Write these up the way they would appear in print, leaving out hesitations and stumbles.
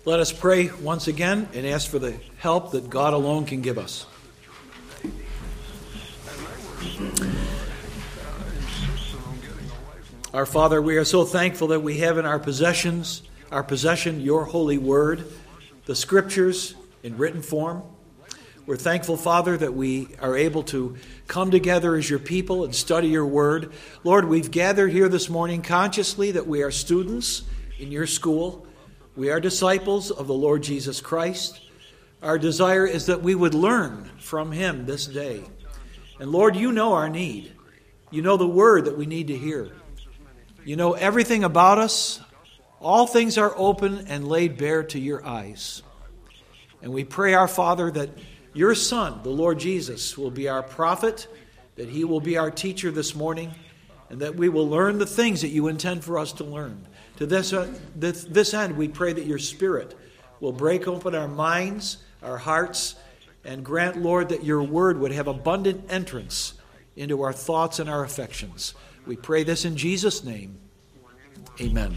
Let us pray once again and ask for the help that God alone can give us. Our Father, we are so thankful that we have in our possession your holy word, the scriptures in written form. We're thankful, Father, that we are able to come together as your people and study your word. Lord, we've gathered here this morning consciously that we are students in your school. We are disciples of the Lord Jesus Christ. Our desire is that we would learn from him this day. And Lord, you know our need. You know the word that we need to hear. You know everything about us. All things are open and laid bare to your eyes. And we pray, our Father, that your Son, the Lord Jesus, will be our prophet, that he will be our teacher this morning, and that we will learn the things that you intend for us to learn. To this end, we pray that your Spirit will break open our minds, our hearts, and grant, Lord, that your word would have abundant entrance into our thoughts and our affections. We pray this in Jesus' name. Amen.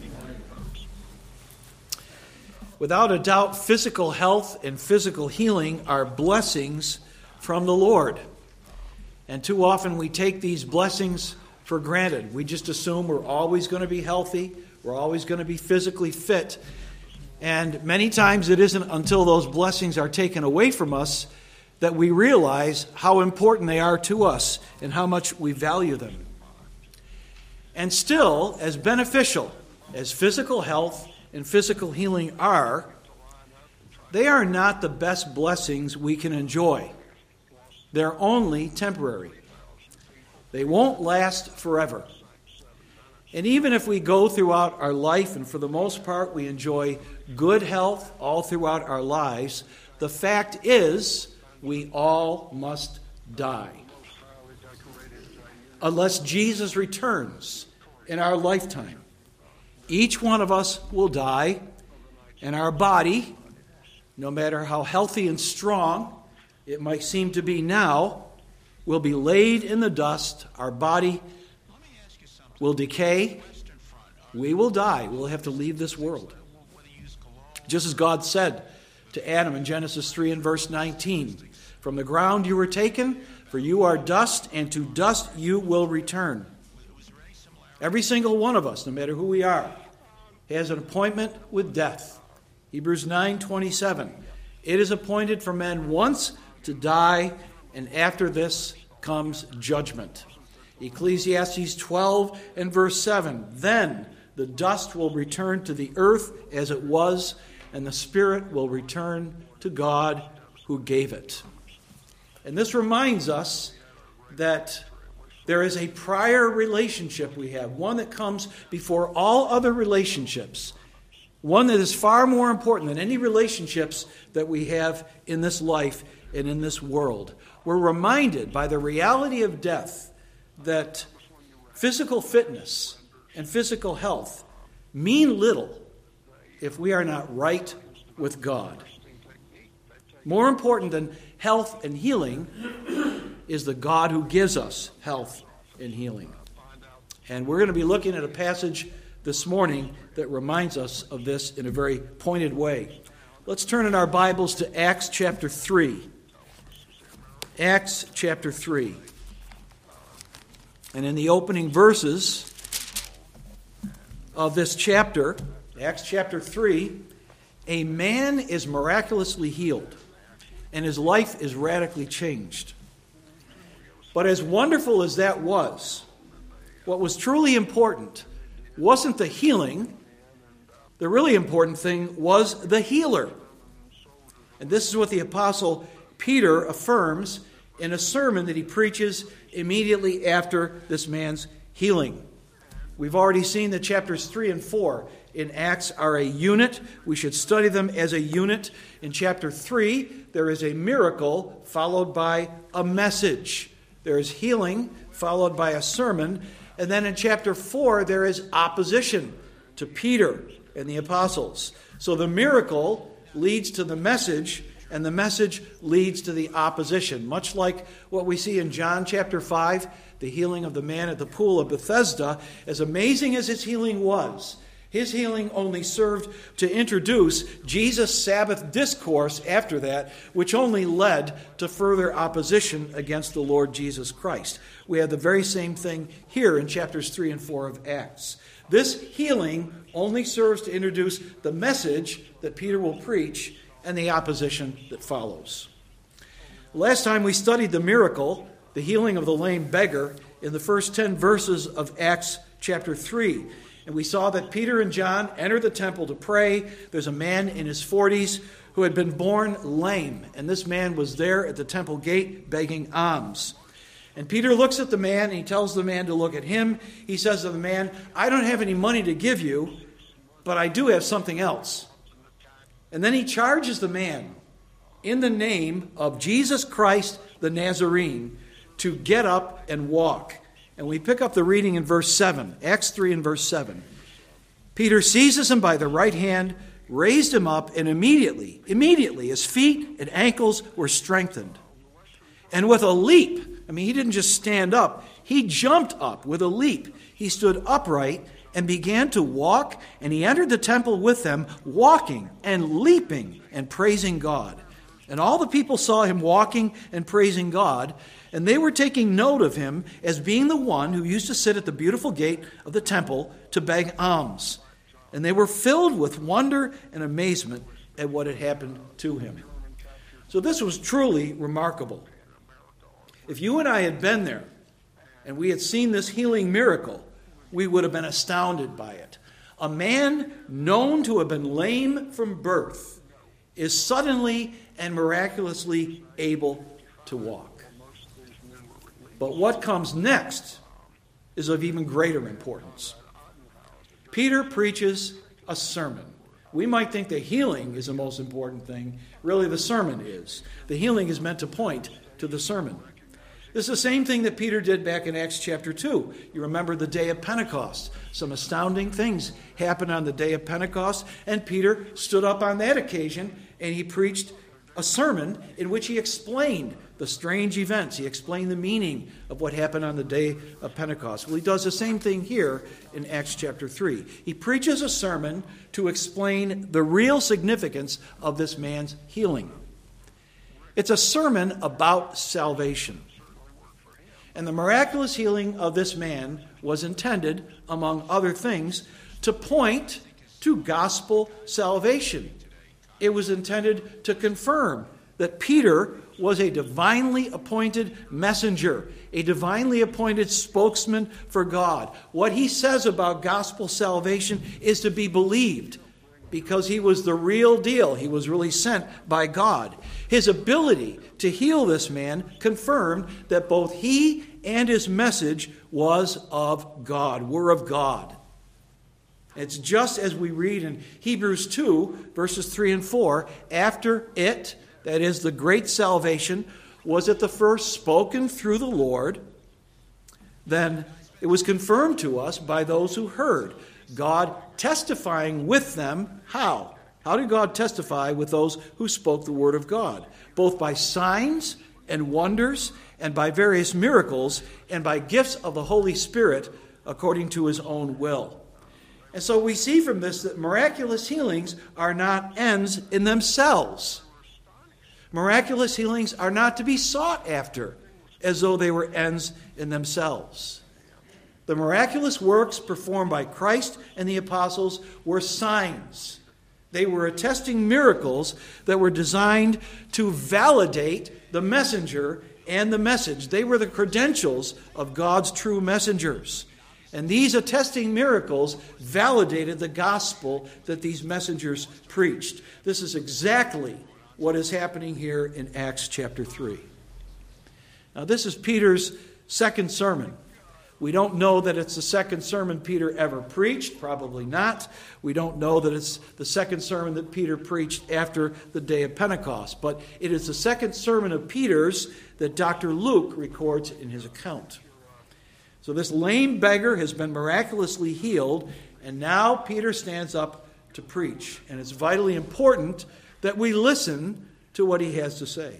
Without a doubt, physical health and physical healing are blessings from the Lord. And too often we take these blessings for granted. We just assume we're always going to be healthy, we're always going to be physically fit. And many times it isn't until those blessings are taken away from us that we realize how important they are to us and how much we value them. And still, as beneficial as physical health and physical healing are, they are not the best blessings we can enjoy. They're only temporary. They won't last forever. And even if we go throughout our life, and for the most part we enjoy good health all throughout our lives, the fact is we all must die. Unless Jesus returns in our lifetime. Each one of us will die, and our body, no matter how healthy and strong it might seem to be now, will be laid in the dust. Our body will decay. We will die. We'll have to leave this world. Just as God said to Adam in Genesis 3 and verse 19, "From the ground you were taken, for you are dust, and to dust you will return." Every single one of us, no matter who we are, has an appointment with death. Hebrews 9:27. It is appointed for men once to die, and after this comes judgment. Ecclesiastes 12 and verse 7. Then the dust will return to the earth as it was, and the spirit will return to God who gave it. And this reminds us that there is a prior relationship we have, one that comes before all other relationships, one that is far more important than any relationships that we have in this life and in this world. We're reminded by the reality of death that physical fitness and physical health mean little if we are not right with God. More important than health and healing is the God who gives us health and healing. And we're going to be looking at a passage this morning that reminds us of this in a very pointed way. Let's turn in our Bibles to Acts chapter 3. Acts chapter 3. And in the opening verses of this chapter, Acts chapter 3, a man is miraculously healed, and his life is radically changed. But as wonderful as that was, what was truly important wasn't the healing. The really important thing was the healer. And this is what the Apostle Peter affirms in a sermon that he preaches immediately after this man's healing. We've already seen that chapters 3 and 4 in Acts are a unit. We should study them as a unit. In chapter 3, there is a miracle followed by a message. There is healing followed by a sermon. And then in chapter 4, there is opposition to Peter and the apostles. So the miracle leads to the message, and the message leads to the opposition. Much like what we see in John chapter 5, the healing of the man at the pool of Bethesda. As amazing as his healing was, His healing only served to introduce Jesus' Sabbath discourse after that, which only led to further opposition against the Lord Jesus Christ. We have the very same thing here in chapters 3 and 4 of Acts. This healing only serves to introduce the message that Peter will preach and the opposition that follows. Last time we studied the miracle, the healing of the lame beggar, in the first 10 verses of Acts chapter 3. And we saw that Peter and John enter the temple to pray. There's a man in his 40s who had been born lame, and this man was there at the temple gate begging alms. And Peter looks at the man, and he tells the man to look at him. He says to the man, I don't have any money to give you, but I do have something else. And then he charges the man in the name of Jesus Christ the Nazarene to get up and walk. And we pick up the reading in verse 7, Acts 3 and verse 7. Peter seizes him by the right hand, raised him up, and immediately his feet and ankles were strengthened. And with a leap, he didn't just stand up, he jumped up with a leap. He stood upright and began to walk, and he entered the temple with them, walking and leaping and praising God. And all the people saw him walking and praising God, and they were taking note of him as being the one who used to sit at the beautiful gate of the temple to beg alms. And they were filled with wonder and amazement at what had happened to him. So this was truly remarkable. If you and I had been there and we had seen this healing miracle, we would have been astounded by it. A man known to have been lame from birth is suddenly and miraculously able to walk. But what comes next is of even greater importance. Peter preaches a sermon. We might think the healing is the most important thing. Really, the sermon is. The healing is meant to point to the sermon. This is the same thing that Peter did back in Acts chapter 2. You remember the day of Pentecost. Some astounding things happened on the day of Pentecost, and Peter stood up on that occasion and he preached a sermon in which he explained the strange events. He explained the meaning of what happened on the day of Pentecost. Well, he does the same thing here in Acts chapter 3. He preaches a sermon to explain the real significance of this man's healing. It's a sermon about salvation. And the miraculous healing of this man was intended, among other things, to point to gospel salvation. It was intended to confirm that Peter was a divinely appointed messenger, a divinely appointed spokesman for God. What he says about gospel salvation is to be believed because he was the real deal. He was really sent by God. His ability to heal this man confirmed that both he and his message was of God, were of God. It's just as we read in Hebrews 2, verses 3 and 4, after it, that is the great salvation, was at the first spoken through the Lord, then it was confirmed to us by those who heard, God testifying with them. How? How did God testify with those who spoke the word of God? Both by signs and wonders and by various miracles and by gifts of the Holy Spirit according to his own will. And so we see from this that miraculous healings are not ends in themselves. Miraculous healings are not to be sought after as though they were ends in themselves. The miraculous works performed by Christ and the apostles were signs. They were attesting miracles that were designed to validate the messenger and the message. They were the credentials of God's true messengers. And these attesting miracles validated the gospel that these messengers preached. This is exactly what is happening here in Acts chapter 3. Now, this is Peter's second sermon. We don't know that it's the second sermon Peter ever preached. Probably not. We don't know that it's the second sermon that Peter preached after the day of Pentecost. But it is the second sermon of Peter's that Dr. Luke records in his account. So this lame beggar has been miraculously healed, and now Peter stands up to preach. And it's vitally important that we listen to what he has to say.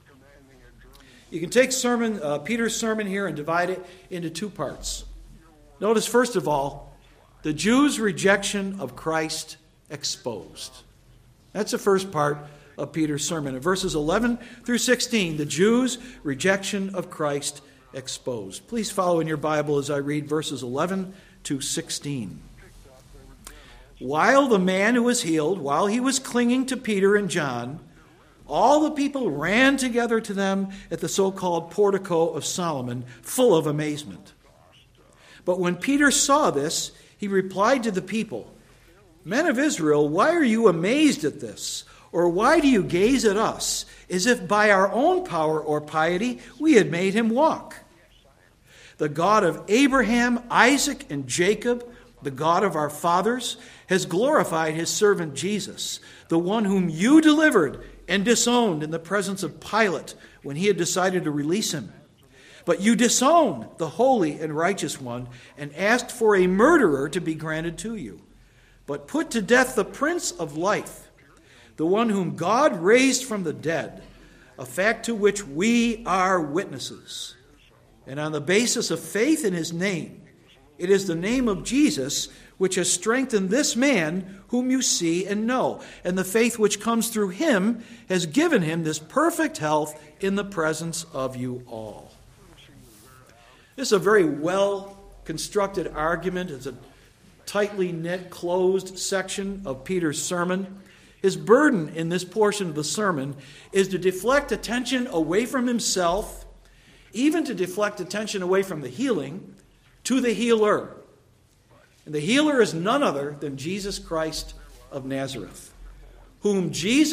You can take Peter's sermon here and divide it into two parts. Notice, first of all, The Jews' rejection of Christ exposed. That's the first part of Peter's sermon. In verses 11 through 16, the Jews' rejection of Christ exposed. Please follow in your Bible as I read verses 11 to 16. While the man who was healed, while he was clinging to Peter and John, all the people ran together to them at the so-called portico of Solomon, full of amazement. But when Peter saw this, he replied to the people, "Men of Israel, why are you amazed at this? Or why do you gaze at us, as if by our own power or piety we had made him walk? The God of Abraham, Isaac, and Jacob, the God of our fathers, has glorified his servant Jesus, the one whom you delivered and disowned in the presence of Pilate when he had decided to release him. But you disowned the holy and righteous one and asked for a murderer to be granted to you, but put to death the Prince of Life, the one whom God raised from the dead, a fact to which we are witnesses. And on the basis of faith in his name, it is the name of Jesus which has strengthened this man whom you see and know. And the faith which comes through him has given him this perfect health in the presence of you all." This is a very well-constructed argument. It's a tightly knit, closed section of Peter's sermon. His burden in this portion of the sermon is to deflect attention away from himself, even to deflect attention away from the healing, to the healer. And the healer is none other than Jesus Christ of Nazareth, whom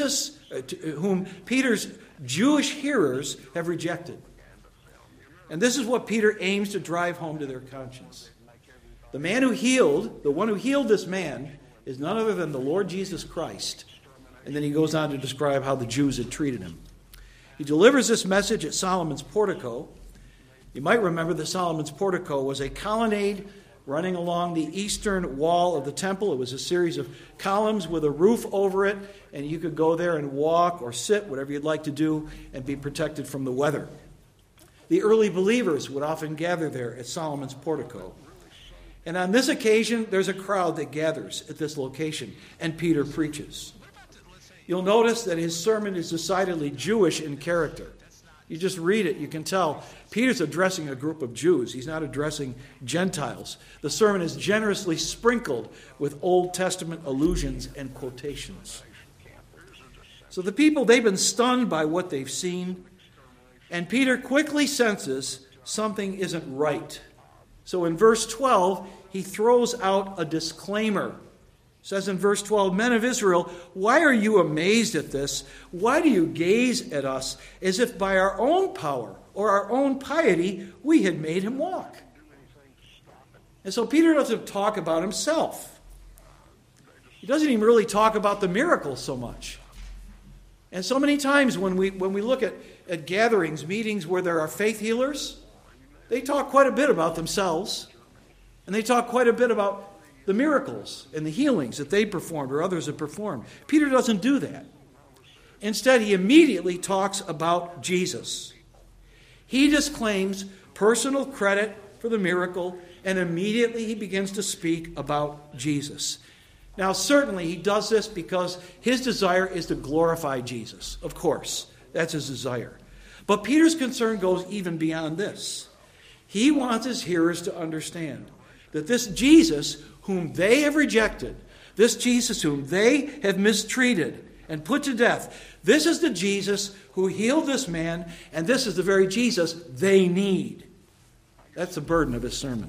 Peter's Jewish hearers have rejected. And this is what Peter aims to drive home to their conscience. The man who healed, the one who healed this man, is none other than the Lord Jesus Christ. And then he goes on to describe how the Jews had treated him. He delivers this message at Solomon's portico. You might remember that Solomon's portico was a colonnade running along the eastern wall of the temple. It was a series of columns with a roof over it, and you could go there and walk or sit, whatever you'd like to do, and be protected from the weather. The early believers would often gather there at Solomon's portico. And on this occasion, there's a crowd that gathers at this location, and Peter preaches. You'll notice that his sermon is decidedly Jewish in character. You just read it, you can tell Peter's addressing a group of Jews. He's not addressing Gentiles. The sermon is generously sprinkled with Old Testament allusions and quotations. So the people, they've been stunned by what they've seen, and Peter quickly senses something isn't right. So in verse 12, he throws out a disclaimer. It says in verse 12, "Men of Israel, why are you amazed at this? Why do you gaze at us as if by our own power or our own piety we had made him walk?" And so Peter doesn't talk about himself. He doesn't even really talk about the miracles so much. And so many times when we look at gatherings, meetings where there are faith healers, they talk quite a bit about themselves, and they talk quite a bit about the miracles and the healings that they performed or others have performed. Peter doesn't do that. Instead, he immediately talks about Jesus. He disclaims personal credit for the miracle, and immediately he begins to speak about Jesus. Now, certainly he does this because his desire is to glorify Jesus. Of course, that's his desire. But Peter's concern goes even beyond this. He wants his hearers to understand that this Jesus whom they have rejected, this Jesus whom they have mistreated and put to death, this is the Jesus who healed this man, and this is the very Jesus they need. That's the burden of his sermon.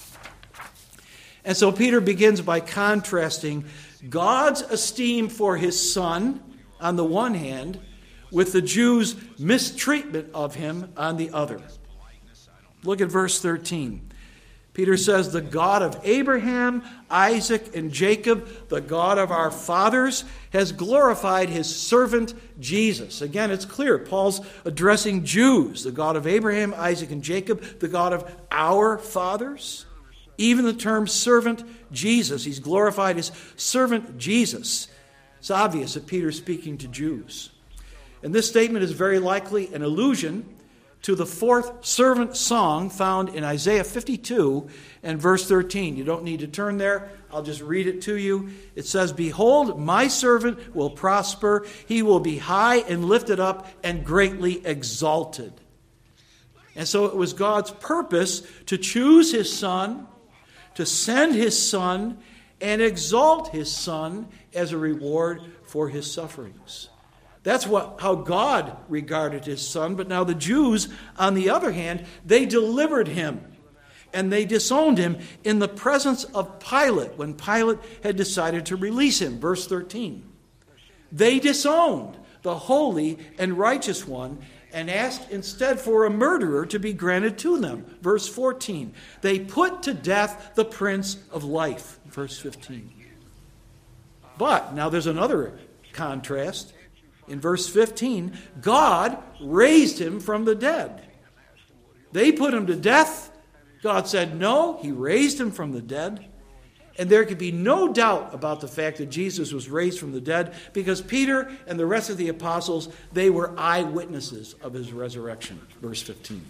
And so Peter begins by contrasting God's esteem for his Son on the one hand with the Jews' mistreatment of him on the other. Look at verse 13. Peter says, "The God of Abraham, Isaac, and Jacob, the God of our fathers, has glorified his servant Jesus." Again, it's clear. Paul's addressing Jews. The God of Abraham, Isaac, and Jacob, the God of our fathers. Even the term servant Jesus, he's glorified his servant Jesus. It's obvious that Peter's speaking to Jews. And this statement is very likely an allusion to the fourth servant song found in Isaiah 52 and verse 13. You don't need to turn there. I'll just read it to you. It says, "Behold, my servant will prosper. He will be high and lifted up and greatly exalted." And so it was God's purpose to choose his Son, to send his Son, and exalt his Son as a reward for his sufferings. That's how God regarded his Son. But now the Jews, on the other hand, they delivered him. And they disowned him in the presence of Pilate when Pilate had decided to release him. Verse 13. They disowned the holy and righteous one and asked instead for a murderer to be granted to them. Verse 14. They put to death the Prince of Life. Verse 15. But now there's another contrast. In verse 15, God raised him from the dead. They put him to death. God said no, he raised him from the dead. And there could be no doubt about the fact that Jesus was raised from the dead because Peter and the rest of the apostles, they were eyewitnesses of his resurrection. Verse 15.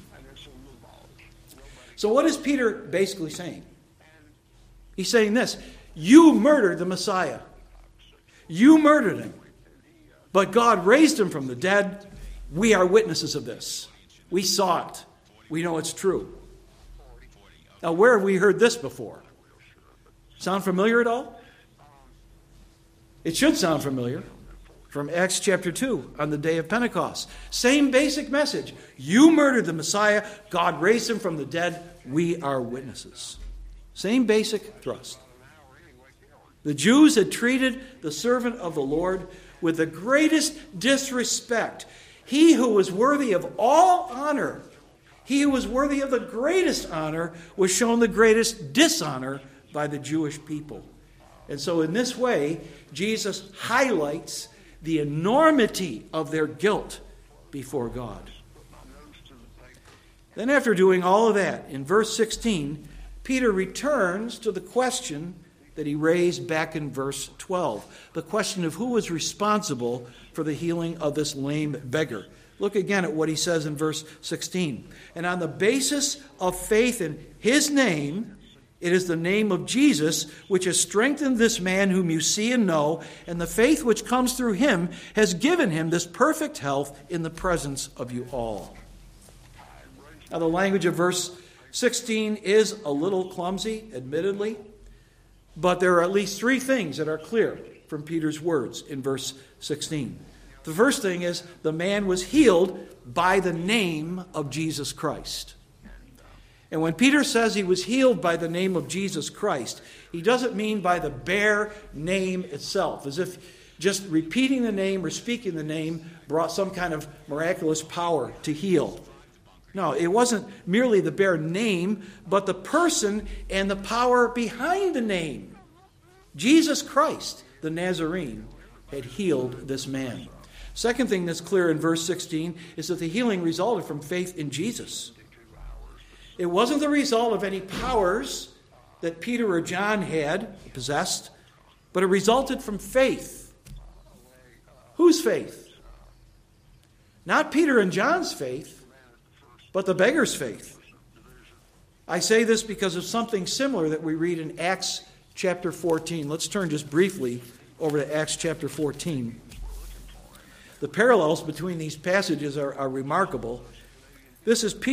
So what is Peter basically saying? He's saying this: you murdered the Messiah. You murdered him. But God raised him from the dead. We are witnesses of this. We saw it. We know it's true. Now, where have we heard this before? Sound familiar at all? It should sound familiar. From Acts chapter 2, on the day of Pentecost. Same basic message. You murdered the Messiah. God raised him from the dead. We are witnesses. Same basic thrust. The Jews had treated the servant of the Lord with the greatest disrespect. He who was worthy of all honor, he who was worthy of the greatest honor, was shown the greatest dishonor by the Jewish people. And so in this way, Jesus highlights the enormity of their guilt before God. Then after doing all of that, in verse 16, Peter returns to the question that he raised back in verse 12. The question of who was responsible for the healing of this lame beggar. Look again at what he says in verse 16. And on the basis of faith in his name, it is the name of Jesus which has strengthened this man whom you see and know, and the faith which comes through him has given him this perfect health in the presence of you all. Now the language of verse 16 is a little clumsy, admittedly. But there are at least three things that are clear from Peter's words in verse 16. The first thing is the man was healed by the name of Jesus Christ. And when Peter says he was healed by the name of Jesus Christ, he doesn't mean by the bare name itself, as if just repeating the name or speaking the name brought some kind of miraculous power to heal. No, it wasn't merely the bare name, but the person and the power behind the name. Jesus Christ, the Nazarene, had healed this man. Second thing that's clear in verse 16 is that the healing resulted from faith in Jesus. It wasn't the result of any powers that Peter or John had possessed, but it resulted from faith. Whose faith? Not Peter and John's faith, but the beggar's faith. I say this because of something similar that we read in Acts chapter 14. Let's turn just briefly over to Acts chapter 14. The parallels between these passages are remarkable. This is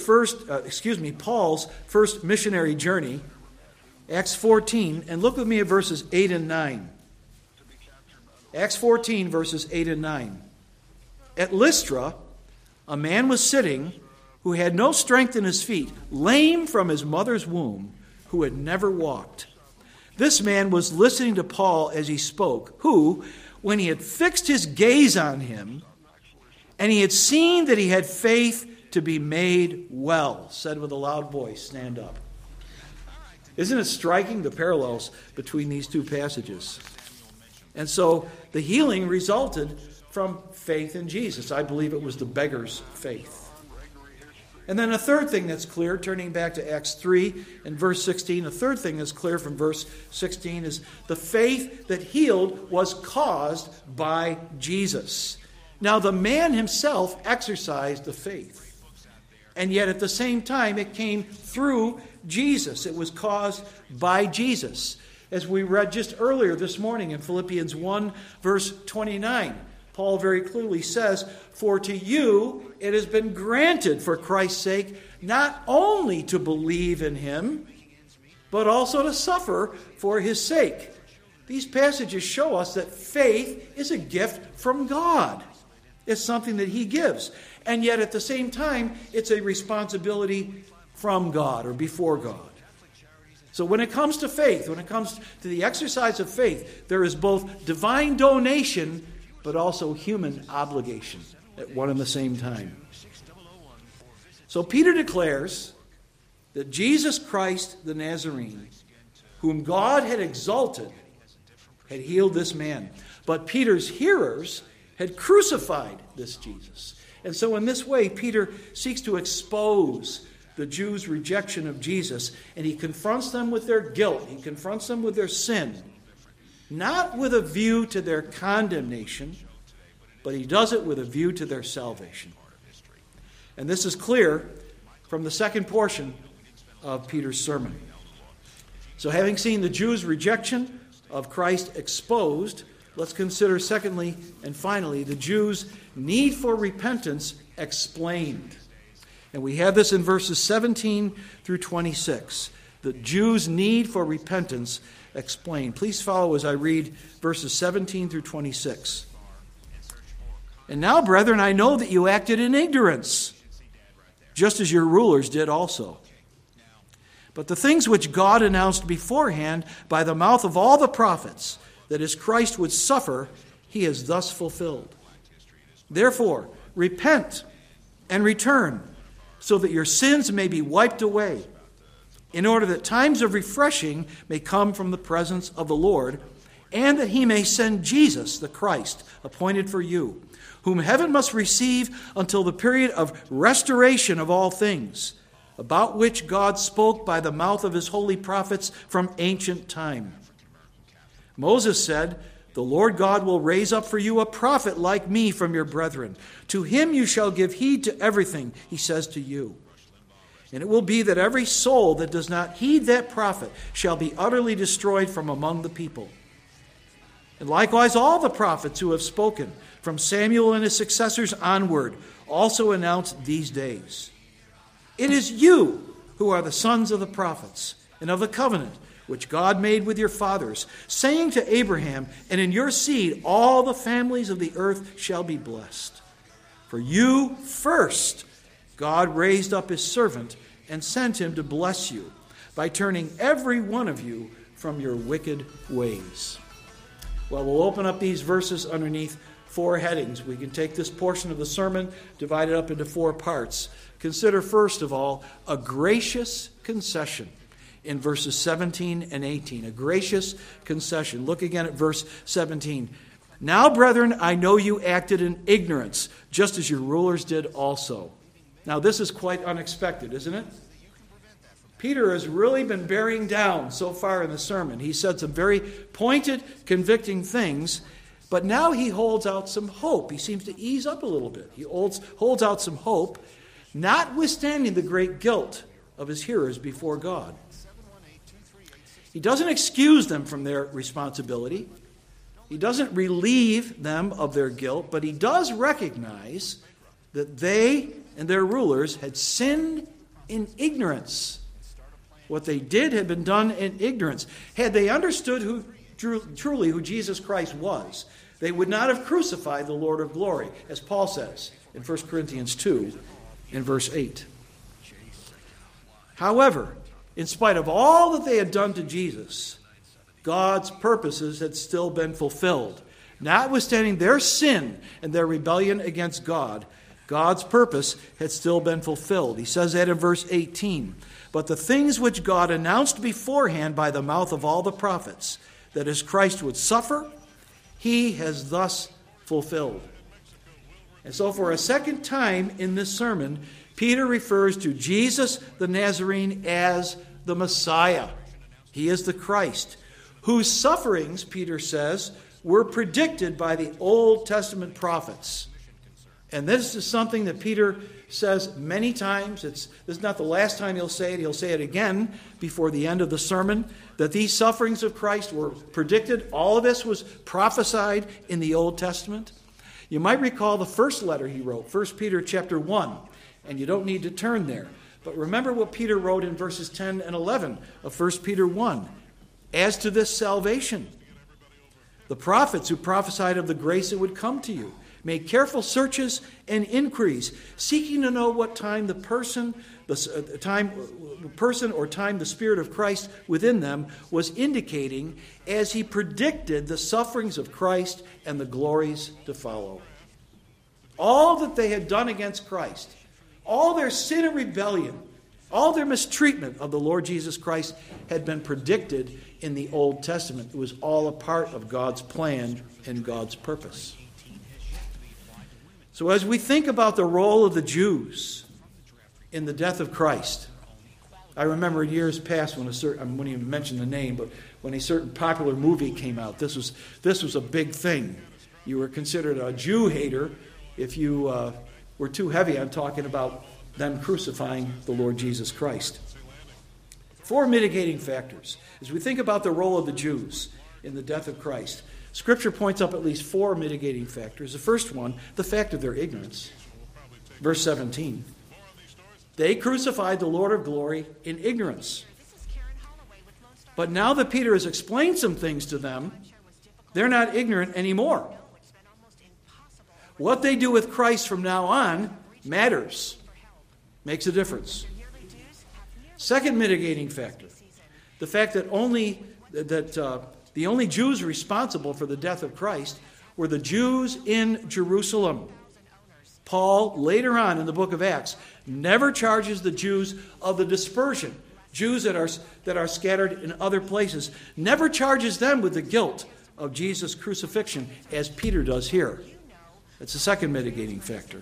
Paul's first missionary journey, Acts 14, and look with me at verses 8 and 9. Acts 14, verses 8 and 9. At Lystra, a man was sitting who had no strength in his feet, lame from his mother's womb, who had never walked. This man was listening to Paul as he spoke, who, when he had fixed his gaze on him, and he had seen that he had faith to be made well, said with a loud voice, "Stand up." Isn't it striking, the parallels between these two passages? And so the healing resulted from faith in Jesus. I believe it was the beggar's faith. And then a third thing that's clear, turning back to Acts 3 and verse 16, a third thing that's clear from verse 16 is the faith that healed was caused by Jesus. Now the man himself exercised the faith. And yet at the same time, it came through Jesus. It was caused by Jesus. As we read just earlier this morning in Philippians 1, verse 29, Paul very clearly says, "For to you it has been granted for Christ's sake not only to believe in him, but also to suffer for his sake." These passages show us that faith is a gift from God. It's something that he gives. And yet at the same time, it's a responsibility from God or before God. So when it comes to faith, when it comes to the exercise of faith, there is both divine donation but also human obligation at one and the same time. So Peter declares that Jesus Christ the Nazarene, whom God had exalted, had healed this man. But Peter's hearers had crucified this Jesus. And so in this way, Peter seeks to expose the Jews' rejection of Jesus, and he confronts them with their guilt. He confronts them with their sin, not with a view to their condemnation, but he does it with a view to their salvation. And this is clear from the second portion of Peter's sermon. So having seen the Jews' rejection of Christ exposed, let's consider secondly and finally the Jews' need for repentance explained. And we have this in verses 17 through 26. The Jews' need for repentance explained. Please follow as I read verses 17 through 26. "And now, brethren, I know that you acted in ignorance, just as your rulers did also. But the things which God announced beforehand by the mouth of all the prophets, that as Christ would suffer, he has thus fulfilled. Therefore, repent and return, so that your sins may be wiped away, in order that times of refreshing may come from the presence of the Lord, and that he may send Jesus, the Christ, appointed for you, whom heaven must receive until the period of restoration of all things, about which God spoke by the mouth of his holy prophets from ancient time. Moses said, 'The Lord God will raise up for you a prophet like me from your brethren. To him you shall give heed to everything he says to you. And it will be that every soul that does not heed that prophet shall be utterly destroyed from among the people.' And likewise all the prophets who have spoken, from Samuel and his successors onward, also announced these days. It is you who are the sons of the prophets and of the covenant which God made with your fathers, saying to Abraham, 'And in your seed all the families of the earth shall be blessed.' For you first God raised up his servant and sent him to bless you, by turning every one of you from your wicked ways." Well, we'll open up these verses underneath four headings. We can take this portion of the sermon, divide it up into four parts. Consider, first of all, a gracious concession in verses 17 and 18. A gracious concession. Look again at verse 17. "Now, brethren, I know you acted in ignorance, just as your rulers did also." Now, this is quite unexpected, isn't it? Peter has really been bearing down so far in the sermon. He said some very pointed, convicting things, but now he holds out some hope. He seems to ease up a little bit. He holds out some hope, notwithstanding the great guilt of his hearers before God. He doesn't excuse them from their responsibility. He doesn't relieve them of their guilt, but he does recognize that they and their rulers had sinned in ignorance. What they did had been done in ignorance. Had they understood truly who Jesus Christ was, they would not have crucified the Lord of glory, as Paul says in 1 Corinthians 2 in verse 8. However, in spite of all that they had done to Jesus, God's purposes had still been fulfilled. Notwithstanding their sin and their rebellion against God, God's purpose had still been fulfilled. He says that in verse 18. "But the things which God announced beforehand by the mouth of all the prophets, that as Christ would suffer, he has thus fulfilled." And so for a second time in this sermon, Peter refers to Jesus the Nazarene as the Messiah. He is the Christ, whose sufferings, Peter says, were predicted by the Old Testament prophets. And this is something that Peter says many times. This is not the last time he'll say it. He'll say it again before the end of the sermon, that these sufferings of Christ were predicted. All of this was prophesied in the Old Testament. You might recall the first letter he wrote, 1 Peter chapter 1, and you don't need to turn there. But remember what Peter wrote in verses 10 and 11 of 1 Peter 1. As to this salvation, the prophets who prophesied of the grace that would come to you made careful searches and inquiries, seeking to know what time the person or time the Spirit of Christ within them was indicating as he predicted the sufferings of Christ and the glories to follow. All that they had done against Christ, all their sin and rebellion, all their mistreatment of the Lord Jesus Christ had been predicted in the Old Testament. It was all a part of God's plan and God's purpose. So as we think about the role of the Jews in the death of Christ, I remember in years past when I won't even mention the name, but when a certain popular movie came out, this was a big thing. You were considered a Jew hater if you were too heavy on talking about them crucifying the Lord Jesus Christ. 4 mitigating factors. As we think about the role of the Jews in the death of Christ, Scripture points up at least 4 mitigating factors. The first one, the fact of their ignorance. Verse 17. They crucified the Lord of glory in ignorance. But now that Peter has explained some things to them, they're not ignorant anymore. What they do with Christ from now on matters. Makes a difference. Second mitigating factor, the fact that the only Jews responsible for the death of Christ were the Jews in Jerusalem. Paul, later on in the book of Acts, never charges the Jews of the dispersion, Jews that are scattered in other places, never charges them with the guilt of Jesus' crucifixion, as Peter does here. That's the second mitigating factor.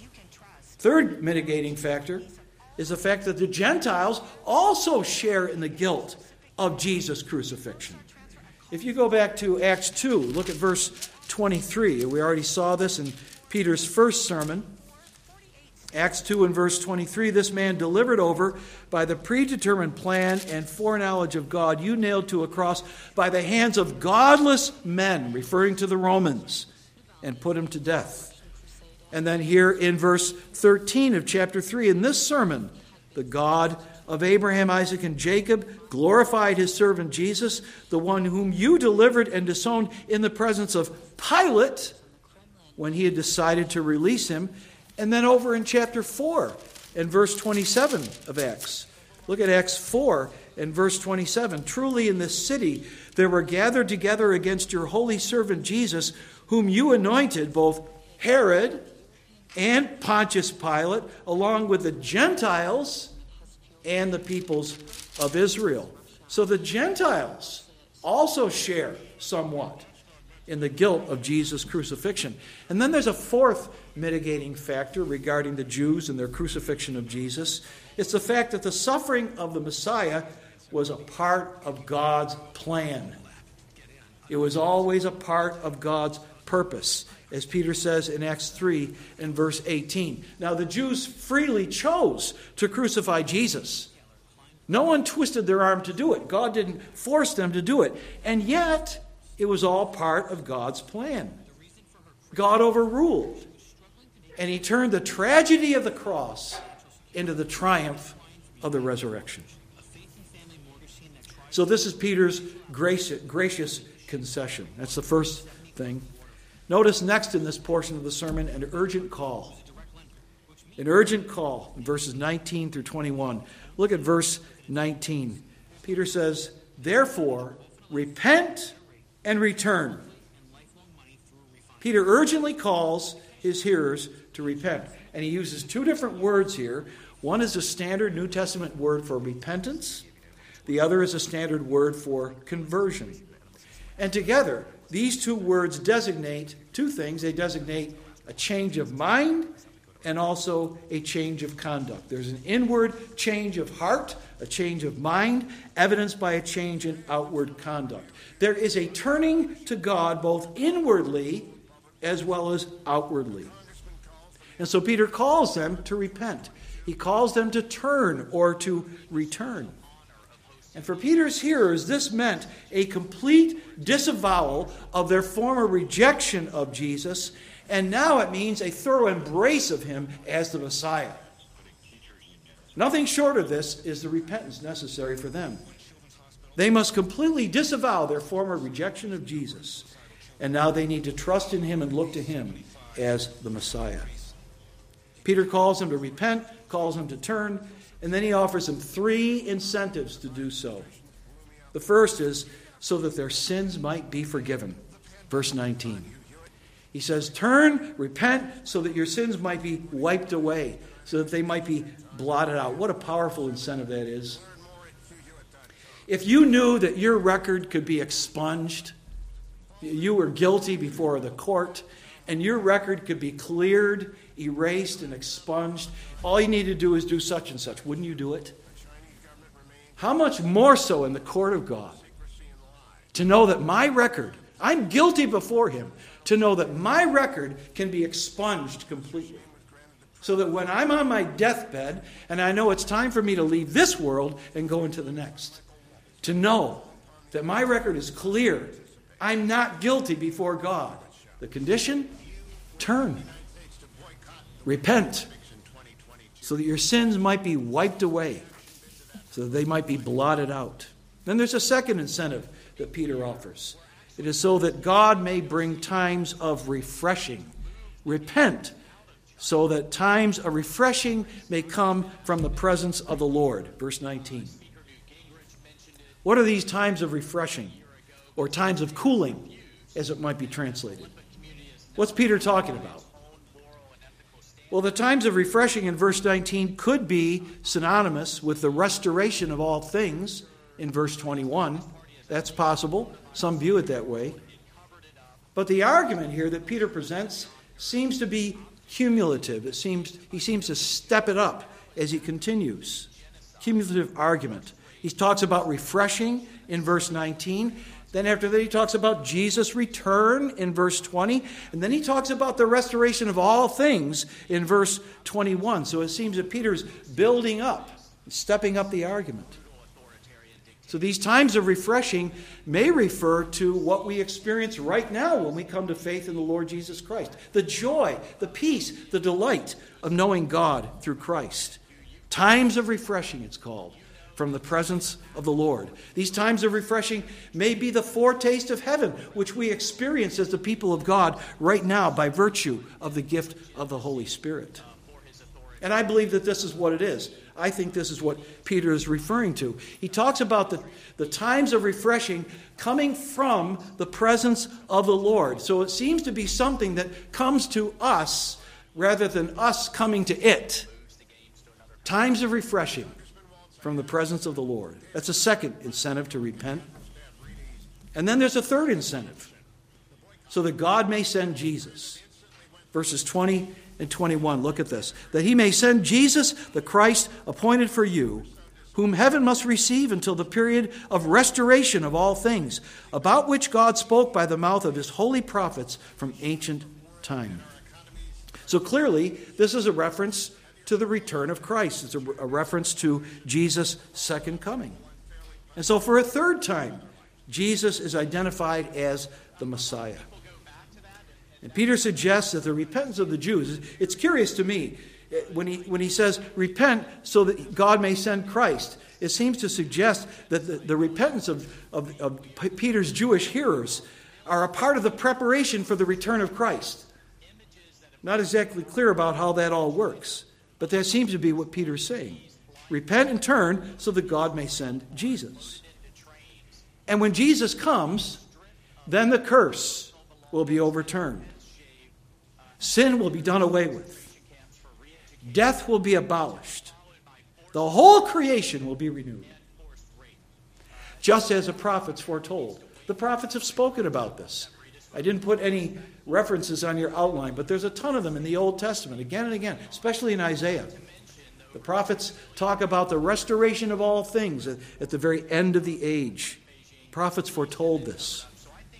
Third mitigating factor is the fact that the Gentiles also share in the guilt of Jesus' crucifixion. If you go back to Acts 2, look at verse 23. We already saw this in Peter's first sermon. Acts 2 and verse 23, this man delivered over by the predetermined plan and foreknowledge of God, you nailed to a cross by the hands of godless men, referring to the Romans, and put him to death. And then here in verse 13 of chapter 3, in this sermon, the God of Abraham, Isaac, and Jacob glorified his servant Jesus, the one whom you delivered and disowned in the presence of Pilate when he had decided to release him. And then over in chapter 4 and verse 27 of Acts. Look at Acts 4 and verse 27. Truly in this city there were gathered together against your holy servant Jesus, whom you anointed, both Herod and Pontius Pilate, along with the Gentiles and the peoples of Israel. So the Gentiles also share somewhat in the guilt of Jesus' crucifixion. And then there's a fourth mitigating factor regarding the Jews and their crucifixion of Jesus. It's the fact that the suffering of the Messiah was a part of God's plan. It was always a part of God's purpose, as Peter says in Acts 3 and verse 18. Now, the Jews freely chose to crucify Jesus. No one twisted their arm to do it. God didn't force them to do it. And yet, it was all part of God's plan. God overruled. And he turned the tragedy of the cross into the triumph of the resurrection. So this is Peter's gracious concession. That's the first thing. Notice next in this portion of the sermon an urgent call. An urgent call in verses 19 through 21. Look at verse 19. Peter says, therefore, repent and return. Peter urgently calls his hearers to repent. And he uses 2 different words here. One is a standard New Testament word for repentance. The other is a standard word for conversion. And together, these 2 words designate 2 things. They designate a change of mind and also a change of conduct. There's an inward change of heart, a change of mind, evidenced by a change in outward conduct. There is a turning to God both inwardly as well as outwardly. And so Peter calls them to repent. He calls them to turn or to return. And for Peter's hearers, this meant a complete disavowal of their former rejection of Jesus, and now it means a thorough embrace of him as the Messiah. Nothing short of this is the repentance necessary for them. They must completely disavow their former rejection of Jesus, and now they need to trust in him and look to him as the Messiah. Peter calls them to repent, calls them to turn, and then he offers them 3 incentives to do so. The first is so that their sins might be forgiven. Verse 19. He says, turn, repent, so that your sins might be wiped away, so that they might be blotted out. What a powerful incentive that is. If you knew that your record could be expunged, you were guilty before the court, and your record could be cleared, erased, and expunged, all you need to do is do such and such. Wouldn't you do it? How much more so in the court of God to know that my record, I'm guilty before him, to know that my record can be expunged completely. So that when I'm on my deathbed and I know it's time for me to leave this world and go into the next, to know that my record is clear, I'm not guilty before God. The condition? Turn. Repent. So that your sins might be wiped away. So that they might be blotted out. Then there's a second incentive that Peter offers. It is so that God may bring times of refreshing. Repent, so that times of refreshing may come from the presence of the Lord. Verse 19. What are these times of refreshing? Or times of cooling, as it might be translated? What's Peter talking about? Well, the times of refreshing in verse 19 could be synonymous with the restoration of all things in verse 21. That's possible. Some view it that way. But the argument here that Peter presents seems to be cumulative. He seems to step it up as he continues. Cumulative argument. He talks about refreshing in verse 19. Then after that he talks about Jesus' return in verse 20. And then he talks about the restoration of all things in verse 21. So it seems that Peter's building up, stepping up the argument. So these times of refreshing may refer to what we experience right now when we come to faith in the Lord Jesus Christ. The joy, the peace, the delight of knowing God through Christ. Times of refreshing, it's called, from the presence of the Lord. These times of refreshing may be the foretaste of heaven, which we experience as the people of God right now by virtue of the gift of the Holy Spirit. And I believe that this is what it is. I think this is what Peter is referring to. He talks about the times of refreshing coming from the presence of the Lord. So it seems to be something that comes to us rather than us coming to it. Times of refreshing from the presence of the Lord. That's a second incentive to repent. And then there's a third incentive, so that God may send Jesus. Verses 20 and 21, look at this. That he may send Jesus, the Christ, appointed for you, whom heaven must receive until the period of restoration of all things, about which God spoke by the mouth of his holy prophets from ancient time. So clearly, this is a reference to the return of Christ. It's a reference to Jesus' second coming. And so for a third time, Jesus is identified as the Messiah. And Peter suggests that the repentance of the Jews, it's curious to me, when he says, repent so that God may send Christ, it seems to suggest that the repentance of Peter's Jewish hearers are a part of the preparation for the return of Christ. Not exactly clear about how that all works, but that seems to be what Peter's saying. Repent and turn so that God may send Jesus. And when Jesus comes, then the curse will be overturned. Sin will be done away with. Death will be abolished. The whole creation will be renewed. Just as the prophets foretold. The prophets have spoken about this. I didn't put any references on your outline, but there's a ton of them in the Old Testament, again and again, especially in Isaiah. The prophets talk about the restoration of all things at the very end of the age. Prophets foretold this.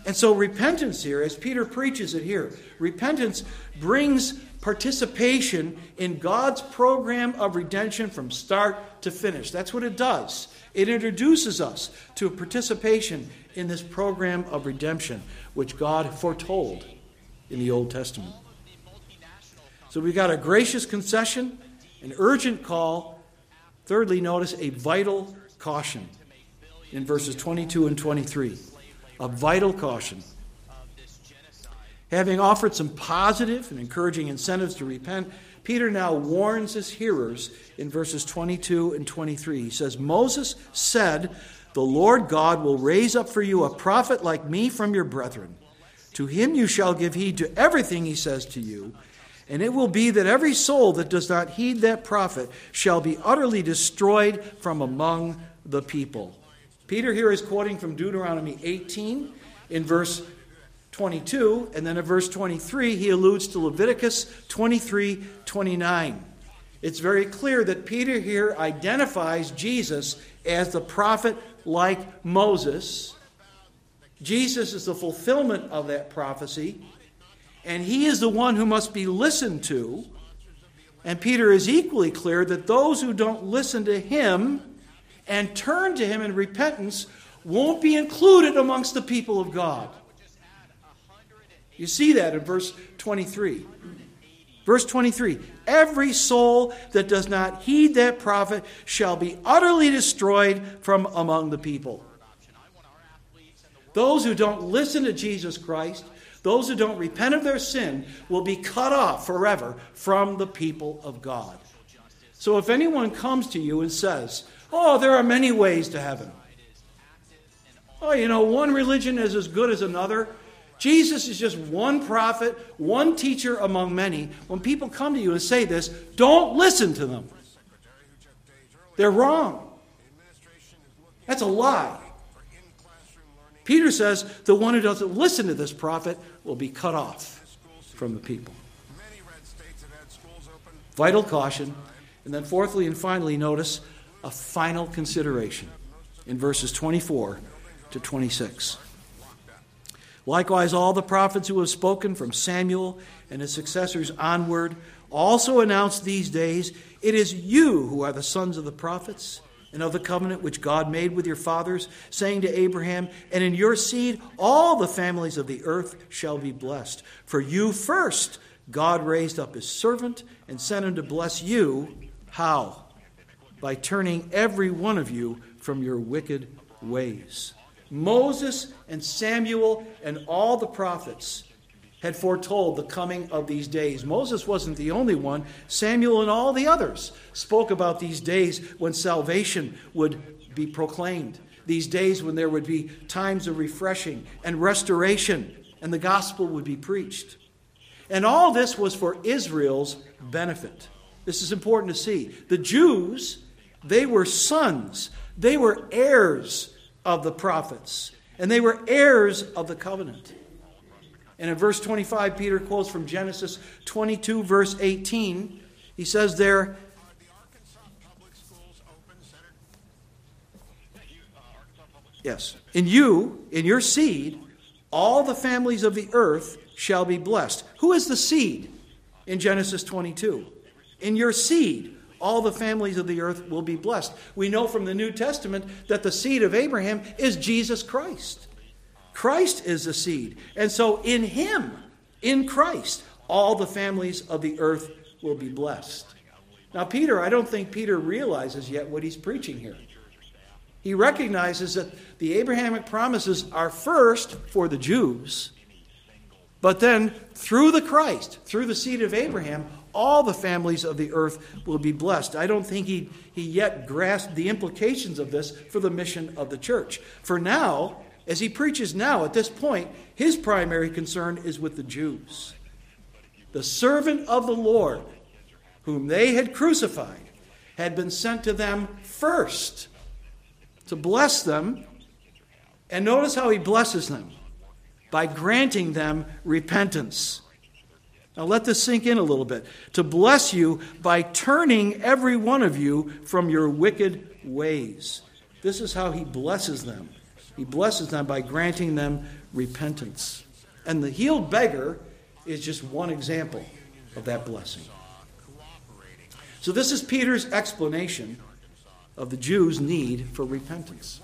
And so repentance here, as Peter preaches it here, repentance brings participation in God's program of redemption from start to finish. That's what it does. It introduces us to a participation in this program of redemption, which God foretold in the Old Testament. So we've got a gracious concession, an urgent call. Thirdly, notice a vital caution in verses 22 and 23. A vital caution. Having offered some positive and encouraging incentives to repent, Peter now warns his hearers in verses 22 and 23. He says, Moses said, the Lord God will raise up for you a prophet like me from your brethren. To him you shall give heed to everything he says to you. And it will be that every soul that does not heed that prophet shall be utterly destroyed from among the people. Peter here is quoting from Deuteronomy 18 in verse 22, and then in verse 23 he alludes to Leviticus 23:29. It's very clear that Peter here identifies Jesus as the prophet like Moses. Jesus is the fulfillment of that prophecy, and he is the one who must be listened to. And Peter is equally clear that those who don't listen to him and turn to him in repentance won't be included amongst the people of God. You see that in verse 23. Verse 23, every soul that does not heed that prophet shall be utterly destroyed from among the people. Those who don't listen to Jesus Christ, those who don't repent of their sin, will be cut off forever from the people of God. So if anyone comes to you and says, oh, there are many ways to heaven. Oh, one religion is as good as another. Jesus is just one prophet, one teacher among many. When people come to you and say this, don't listen to them. They're wrong. That's a lie. Peter says the one who doesn't listen to this prophet will be cut off from the people. Vital caution. And then fourthly and finally, notice a final consideration in verses 24 to 26. Likewise, all the prophets who have spoken from Samuel and his successors onward also announced these days, it is you who are the sons of the prophets and of the covenant which God made with your fathers, saying to Abraham, and in your seed all the families of the earth shall be blessed. For you first God raised up his servant and sent him to bless you. How? By turning every one of you from your wicked ways. Moses and Samuel and all the prophets had foretold the coming of these days. Moses wasn't the only one. Samuel and all the others spoke about these days when salvation would be proclaimed. These days when there would be times of refreshing and restoration and the gospel would be preached. And all this was for Israel's benefit. This is important to see. The Jews, they were sons. They were heirs of the prophets. And they were heirs of the covenant. And in verse 25, Peter quotes from Genesis 22, verse 18. He says there, yes, in your seed, all the families of the earth shall be blessed. Who is the seed in Genesis 22? In your seed, all the families of the earth will be blessed. We know from the New Testament that the seed of Abraham is Jesus Christ. Christ is the seed. And so in him, in Christ, all the families of the earth will be blessed. Now, I don't think Peter realizes yet what he's preaching here. He recognizes that the Abrahamic promises are first for the Jews, but then through the Christ, through the seed of Abraham, all the families of the earth will be blessed. I don't think he yet grasped the implications of this for the mission of the church. For now, as he preaches now at this point, his primary concern is with the Jews. The servant of the Lord, whom they had crucified, had been sent to them first to bless them. And notice how he blesses them by granting them repentance. Now let this sink in a little bit. To bless you by turning every one of you from your wicked ways. This is how he blesses them. He blesses them by granting them repentance. And the healed beggar is just one example of that blessing. So this is Peter's explanation of the Jews' need for repentance.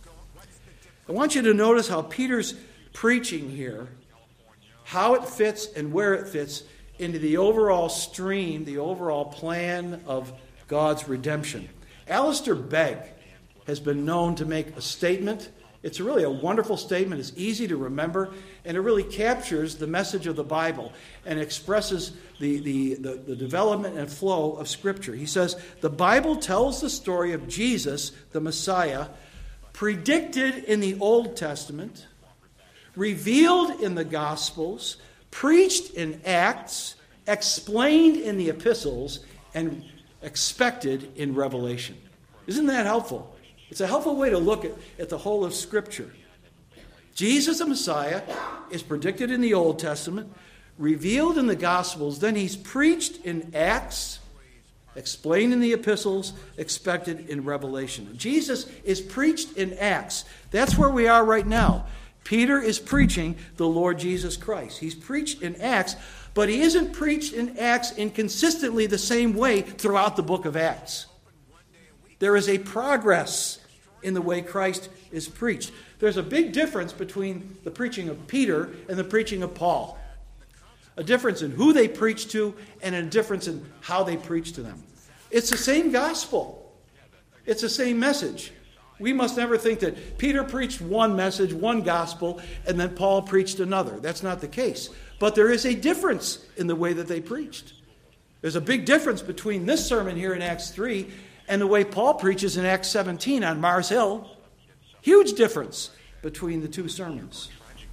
I want you to notice how Peter's preaching here, how it fits and where it fits into the overall stream, the overall plan of God's redemption. Alistair Begg has been known to make a statement. It's really a wonderful statement. It's easy to remember, and it really captures the message of the Bible and expresses the development and flow of Scripture. He says, the Bible tells the story of Jesus, the Messiah, predicted in the Old Testament, revealed in the Gospels, preached in Acts, explained in the epistles, and expected in Revelation. Isn't that helpful? It's a helpful way to look at the whole of Scripture. Jesus, the Messiah, is predicted in the Old Testament, revealed in the Gospels, then he's preached in Acts, explained in the epistles, expected in Revelation. Jesus is preached in Acts. That's where we are right now. Peter is preaching the Lord Jesus Christ. He's preached in Acts, but he isn't preached in Acts in consistently the same way throughout the book of Acts. There is a progress in the way Christ is preached. There's a big difference between the preaching of Peter and the preaching of Paul. A difference in who they preach to and a difference in how they preach to them. It's the same gospel. It's the same message. We must never think that Peter preached one message, one gospel, and then Paul preached another. That's not the case. But there is a difference in the way that they preached. There's a big difference between this sermon here in Acts 3 and the way Paul preaches in Acts 17 on Mars Hill. Huge difference between the two sermons.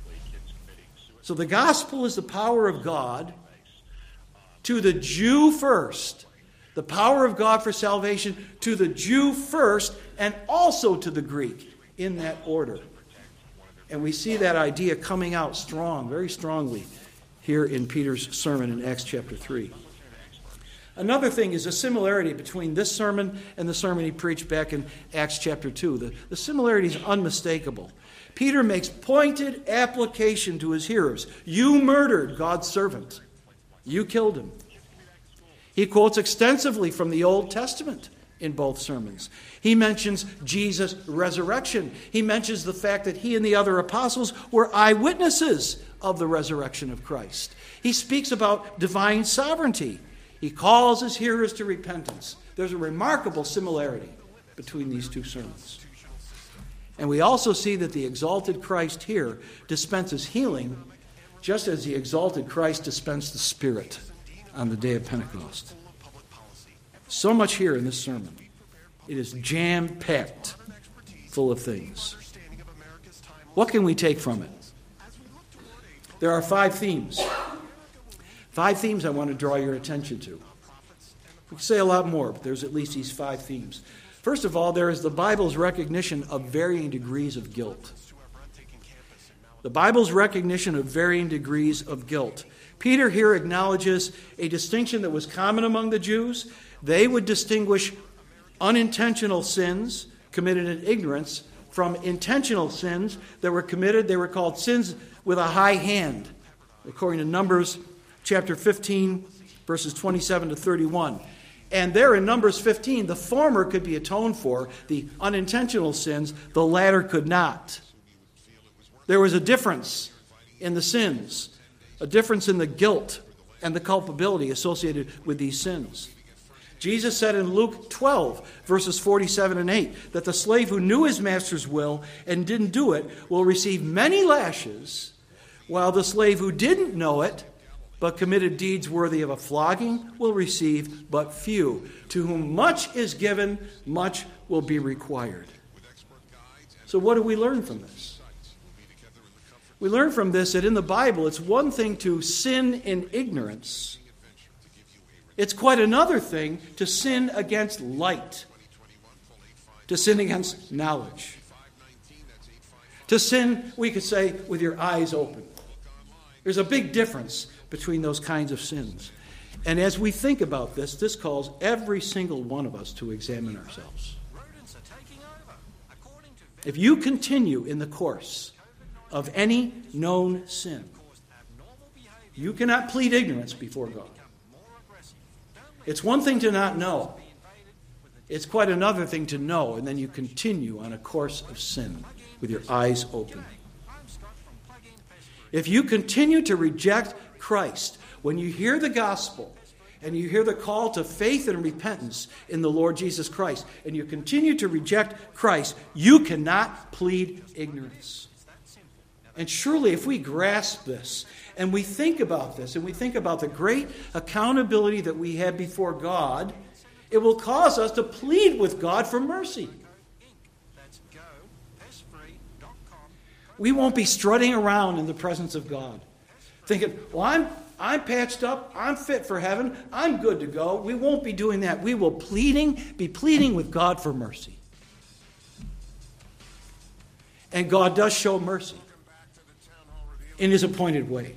So the gospel is the power of God to the Jew first. The power of God for salvation to the Jew first and also to the Greek in that order. And we see that idea coming out strong, very strongly here in Peter's sermon in Acts chapter 3. Another thing is a similarity between this sermon and the sermon he preached back in Acts chapter 2. The similarity is unmistakable. Peter makes pointed application to his hearers. You murdered God's servant. You killed him. He quotes extensively from the Old Testament in both sermons. He mentions Jesus' resurrection. He mentions the fact that he and the other apostles were eyewitnesses of the resurrection of Christ. He speaks about divine sovereignty. He calls his hearers to repentance. There's a remarkable similarity between these two sermons. And we also see that the exalted Christ here dispenses healing just as the exalted Christ dispensed the Spirit on the day of Pentecost. So much here in this sermon. It is jam-packed full of things. What can we take from it? There are 5 themes. 5 themes I want to draw your attention to. We could say a lot more, but there's at least these 5 themes. First of all, there is the Bible's recognition of varying degrees of guilt. The Bible's recognition of varying degrees of guilt. Peter here acknowledges a distinction that was common among the Jews. They would distinguish unintentional sins committed in ignorance from intentional sins that were committed. They were called sins with a high hand, according to Numbers chapter 15, verses 27 to 31. And there in Numbers 15, the former could be atoned for, the unintentional sins, the latter could not. There was a difference in the sins, a difference in the guilt and the culpability associated with these sins. Jesus said in Luke 12, verses 47 and 8, that the slave who knew his master's will and didn't do it will receive many lashes, while the slave who didn't know it but committed deeds worthy of a flogging will receive but few. To whom much is given, much will be required. So what do we learn from this? We learn from this that in the Bible, it's one thing to sin in ignorance. It's quite another thing to sin against light, to sin against knowledge, to sin, we could say, with your eyes open. There's a big difference between those kinds of sins. And as we think about this, this calls every single one of us to examine ourselves. If you continue in the course of any known sin. You cannot plead ignorance before God. It's one thing to not know. It's quite another thing to know, and then you continue on a course of sin with your eyes open. If you continue to reject Christ, when you hear the gospel and you hear the call to faith and repentance in the Lord Jesus Christ, and you continue to reject Christ, you cannot plead ignorance. And surely if we grasp this, and we think about this, and we think about the great accountability that we have before God, it will cause us to plead with God for mercy. We won't be strutting around in the presence of God, thinking, well, I'm patched up, I'm fit for heaven, I'm good to go. We won't be doing that. We will be pleading with God for mercy. And God does show mercy in His appointed way.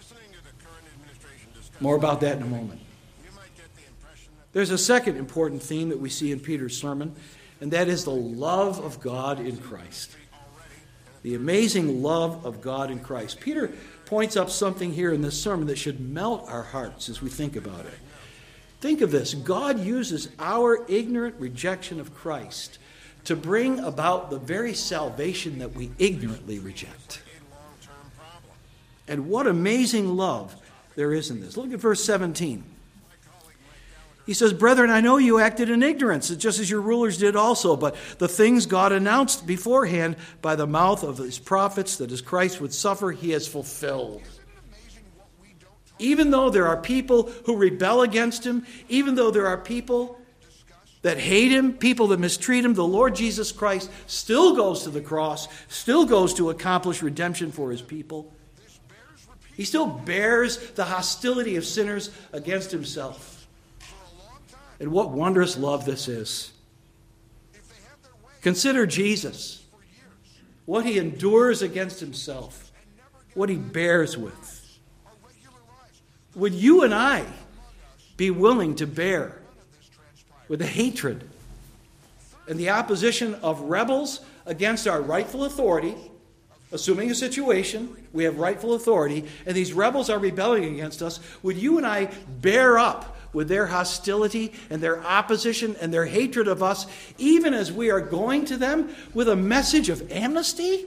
More about that in a moment. There's a second important theme that we see in Peter's sermon, and that is the love of God in Christ. The amazing love of God in Christ. Peter points up something here in this sermon that should melt our hearts as we think about it. Think of this. God uses our ignorant rejection of Christ to bring about the very salvation that we ignorantly reject. And what amazing love there is in this. Look at verse 17. He says, "Brethren, I know you acted in ignorance, just as your rulers did also. But the things God announced beforehand by the mouth of His prophets, that as Christ would suffer, He has fulfilled." Even though there are people who rebel against Him, even though there are people that hate Him, people that mistreat Him, the Lord Jesus Christ still goes to the cross, still goes to accomplish redemption for His people. He still bears the hostility of sinners against Himself. And what wondrous love this is. Consider Jesus, what He endures against Himself, what He bears with. Would you and I be willing to bear with the hatred and the opposition of rebels against our rightful authority? Assuming a situation, we have rightful authority, and these rebels are rebelling against us, would you and I bear up with their hostility and their opposition and their hatred of us, even as we are going to them with a message of amnesty?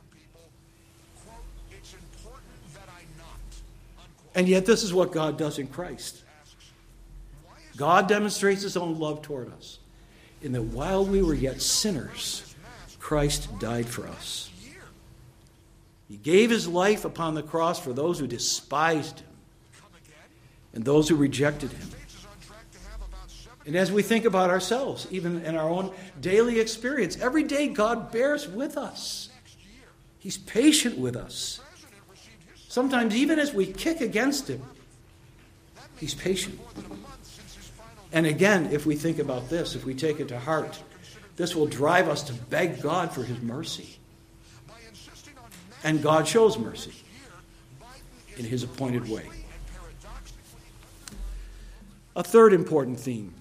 And yet this is what God does in Christ. God demonstrates His own love toward us, in that while we were yet sinners, Christ died for us. He gave His life upon the cross for those who despised Him and those who rejected Him. And as we think about ourselves, even in our own daily experience, every day God bears with us. He's patient with us. Sometimes even as we kick against Him, He's patient. And again, if we think about this, if we take it to heart, this will drive us to beg God for His mercy. And God shows mercy in His appointed way. A third important theme: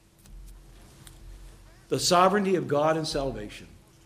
the sovereignty of God in salvation.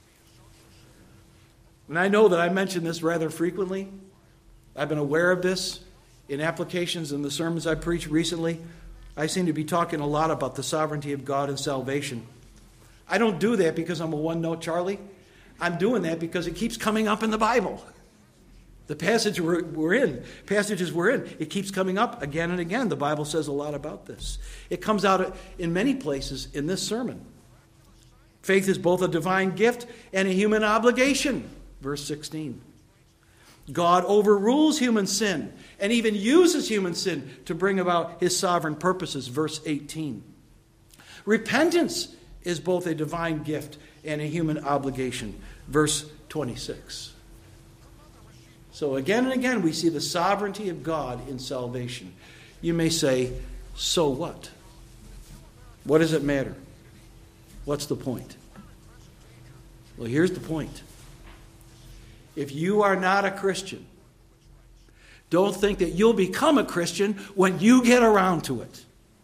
And I know that I mention this rather frequently. I've been aware of this in applications in the sermons I preached recently. I seem to be talking a lot about the sovereignty of God in salvation. I don't do that because I'm a one-note Charlie. I'm doing that because it keeps coming up in the Bible. The passages we're in, it keeps coming up again and again. The Bible says a lot about this. It comes out in many places in this sermon. Faith is both a divine gift and a human obligation. Verse 16. God overrules human sin and even uses human sin to bring about His sovereign purposes. Verse 18. Repentance is both a divine gift and a human obligation. Verse 26. So again and again we see the sovereignty of God in salvation. You may say, so what? What does it matter? What's the point? Well, here's the point. If you are not a Christian, don't think that you'll become a Christian when you get around to it.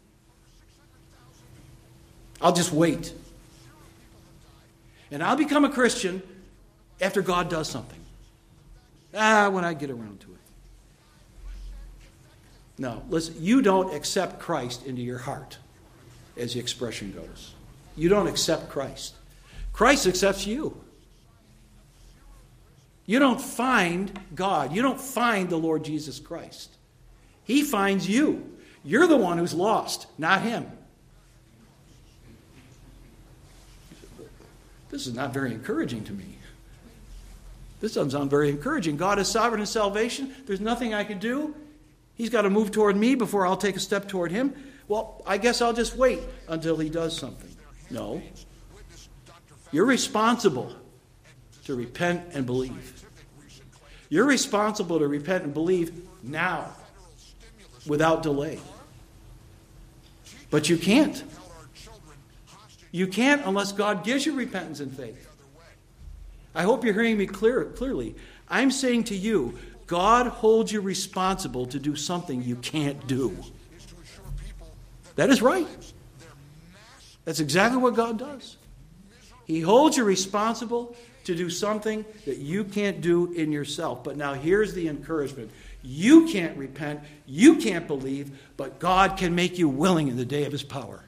I'll just wait. And I'll become a Christian after God does something. When I get around to it. No, listen, you don't accept Christ into your heart, as the expression goes. You don't accept Christ. Christ accepts you. You don't find God. You don't find the Lord Jesus Christ. He finds you. You're the one who's lost, not him. This is not very encouraging to me. This doesn't sound very encouraging. God is sovereign in salvation. There's nothing I can do. He's got to move toward me before I'll take a step toward him. Well, I guess I'll just wait until he does something. No. You're responsible to repent and believe. You're responsible to repent and believe now, without delay. But you can't. You can't unless God gives you repentance and faith. I hope you're hearing me clearly. I'm saying to you, God holds you responsible to do something you can't do. That is right. That's exactly what God does. He holds you responsible to do something that you can't do in yourself. But now here's the encouragement. You can't repent, you can't believe, but God can make you willing in the day of his power.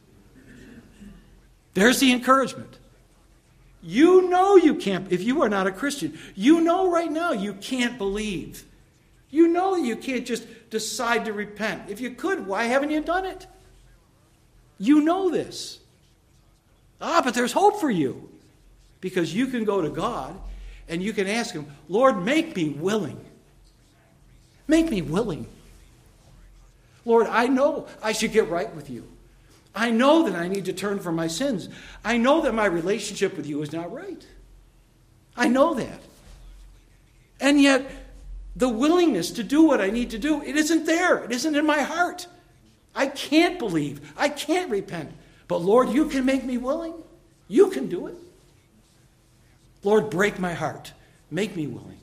There's the encouragement. You know you can't, if you are not a Christian, you know right now you can't believe. You know you can't just decide to repent. If you could, why haven't you done it? You know this. But there's hope for you. Because you can go to God and you can ask him, Lord, make me willing. Make me willing. Lord, I know I should get right with you. I know that I need to turn from my sins. I know that my relationship with you is not right. I know that. And yet, the willingness to do what I need to do, it isn't there. It isn't in my heart. I can't believe. I can't repent. But Lord, you can make me willing. You can do it. Lord, break my heart. Make me willing.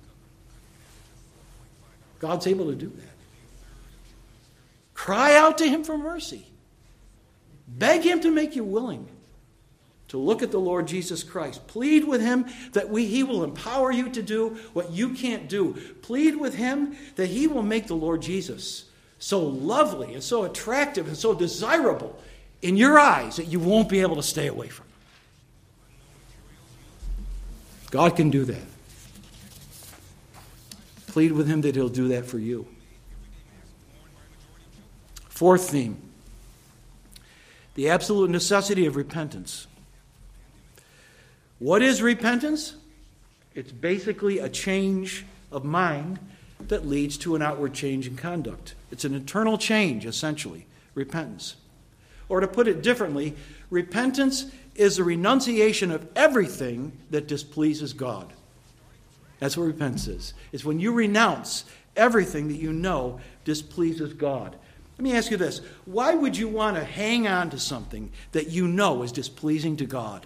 God's able to do that. Cry out to him for mercy. Beg him to make you willing to look at the Lord Jesus Christ. Plead with him that he will empower you to do what you can't do. Plead with him that he will make the Lord Jesus so lovely and so attractive and so desirable in your eyes that you won't be able to stay away from him. God can do that. Plead with him that he'll do that for you. Fourth theme. The absolute necessity of repentance. What is repentance? It's basically a change of mind that leads to an outward change in conduct. It's an internal change, essentially, repentance. Or to put it differently, repentance is a renunciation of everything that displeases God. That's what repentance is. It's when you renounce everything that you know displeases God. Let me ask you this. Why would you want to hang on to something that you know is displeasing to God?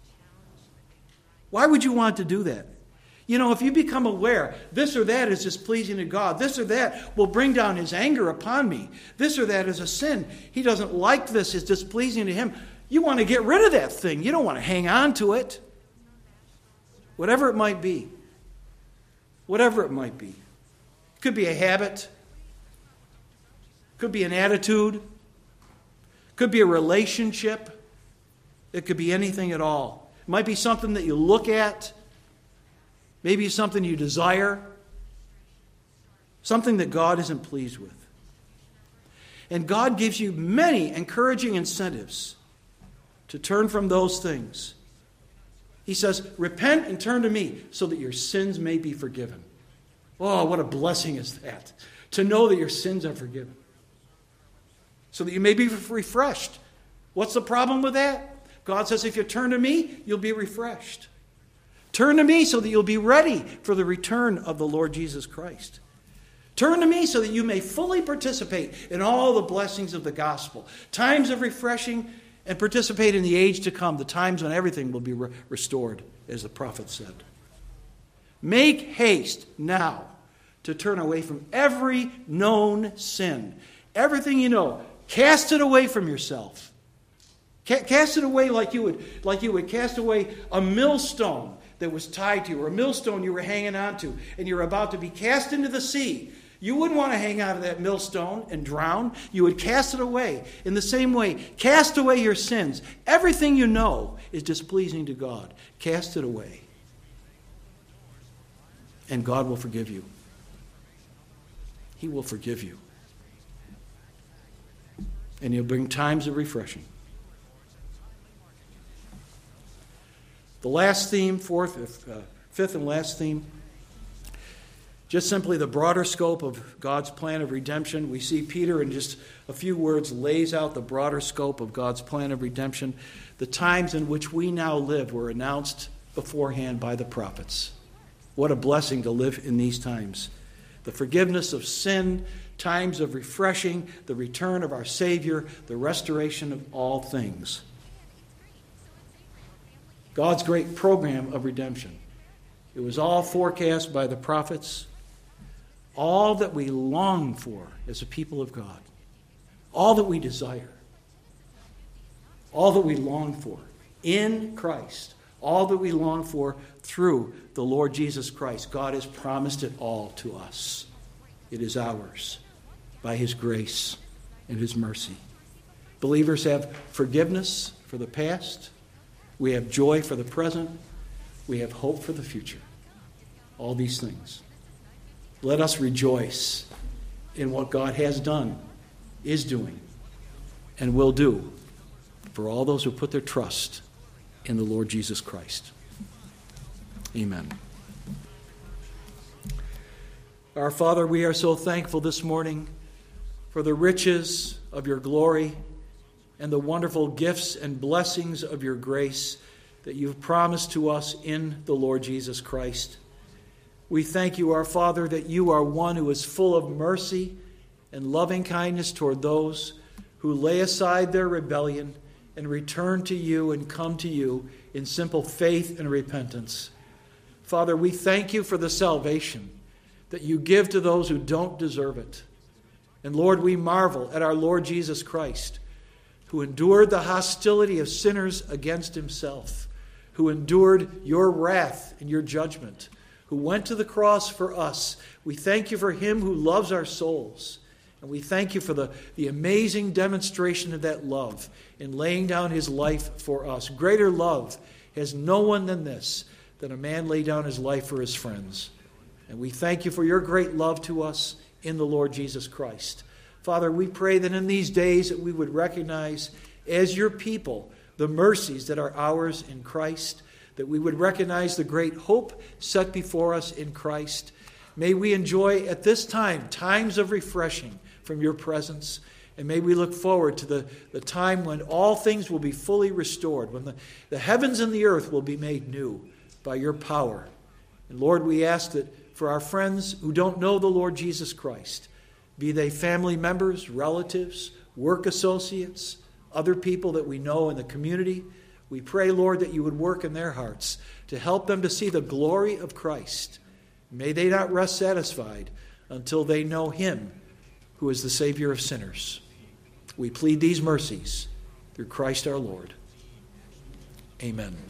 Why would you want to do that? You know, if you become aware, this or that is displeasing to God, this or that will bring down his anger upon me, this or that is a sin, he doesn't like this, it's displeasing to him, you want to get rid of that thing. You don't want to hang on to it. Whatever it might be. Whatever it might be. It could be a habit. Could be an attitude. Could be a relationship. It could be anything at all. It might be something that you look at. Maybe something you desire. Something that God isn't pleased with. And God gives you many encouraging incentives to turn from those things. He says, repent and turn to me so that your sins may be forgiven. Oh, what a blessing is that. To know that your sins are forgiven. So that you may be refreshed. What's the problem with that? God says, if you turn to me, you'll be refreshed. Turn to me so that you'll be ready for the return of the Lord Jesus Christ. Turn to me so that you may fully participate in all the blessings of the gospel. Times of refreshing and participate in the age to come, the times when everything will be restored, as the prophet said. Make haste now to turn away from every known sin. Everything you know. Cast it away from yourself. Cast it away like you would cast away a millstone that was tied to you, or a millstone you were hanging on to, and you're about to be cast into the sea, you wouldn't want to hang on to that millstone and drown. You would cast it away. In the same way, cast away your sins. Everything you know is displeasing to God. Cast it away. And God will forgive you. He will forgive you. And He'll bring times of refreshing. The last theme, fifth and last theme, just simply the broader scope of God's plan of redemption. We see Peter in just a few words lays out the broader scope of God's plan of redemption. The times in which we now live were announced beforehand by the prophets. What a blessing to live in these times. The forgiveness of sin, times of refreshing, the return of our Savior, the restoration of all things. God's great program of redemption. It was all forecast by the prophets. All that we long for as a people of God. All that we desire. All that we long for in Christ. All that we long for through the Lord Jesus Christ. God has promised it all to us. It is ours by His grace and His mercy. Believers have forgiveness for the past. We have joy for the present. We have hope for the future. All these things. Let us rejoice in what God has done, is doing, and will do for all those who put their trust in the Lord Jesus Christ. Amen. Our Father, we are so thankful this morning for the riches of your glory and the wonderful gifts and blessings of your grace that you've promised to us in the Lord Jesus Christ. We thank you, our Father, that you are one who is full of mercy and loving kindness toward those who lay aside their rebellion and return to you and come to you in simple faith and repentance. Father, we thank you for the salvation that you give to those who don't deserve it. And Lord, we marvel at our Lord Jesus Christ, who endured the hostility of sinners against himself, who endured your wrath and your judgment, who went to the cross for us. We thank you for him who loves our souls. And we thank you for the amazing demonstration of that love in laying down his life for us. Greater love has no one than this, that a man lay down his life for his friends. And we thank you for your great love to us in the Lord Jesus Christ. Father, we pray that in these days that we would recognize as your people the mercies that are ours in Christ, that we would recognize the great hope set before us in Christ. May we enjoy at this time times of refreshing from your presence. And may we look forward to the time when all things will be fully restored, when the heavens and the earth will be made new by your power. And Lord, we ask that for our friends who don't know the Lord Jesus Christ, be they family members, relatives, work associates, other people that we know in the community, we pray, Lord, that you would work in their hearts to help them to see the glory of Christ. May they not rest satisfied until they know him who is the Savior of sinners. We plead these mercies through Christ our Lord. Amen.